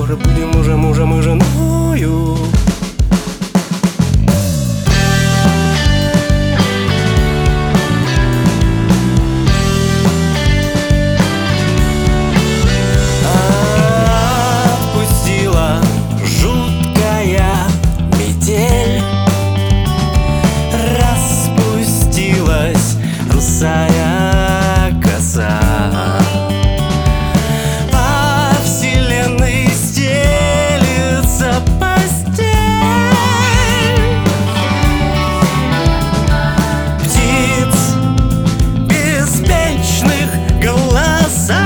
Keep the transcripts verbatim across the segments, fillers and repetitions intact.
скоро будем уже мужем и женою. Отпустила жуткая метель, распустилась русая коса. По вселенной стелится постель, птиц беспечных голоса.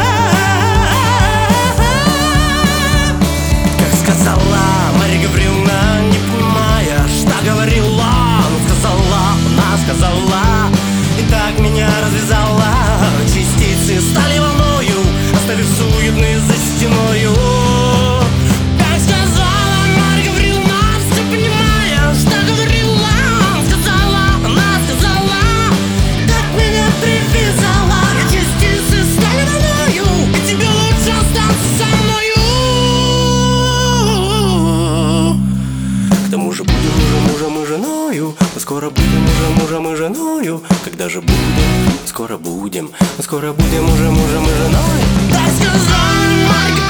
Как сказала Марья Гавриловна, не понимая, что говорила, она сказала, она сказала, и так меня развязала. Частицы стали волною, оставив суетные за стеною. Как сказала Марья Гавриловна, все понимая, что говорила, она сказала, она сказала, так меня привязала. Частицы стали волною, и тебе лучше остаться со мною. К тому же будем уже мужем и женою. Мы скоро будем уже мужем и женою. Когда же будем? Скоро будем. Мы скоро будем уже мужем и женой. Так сказала Марья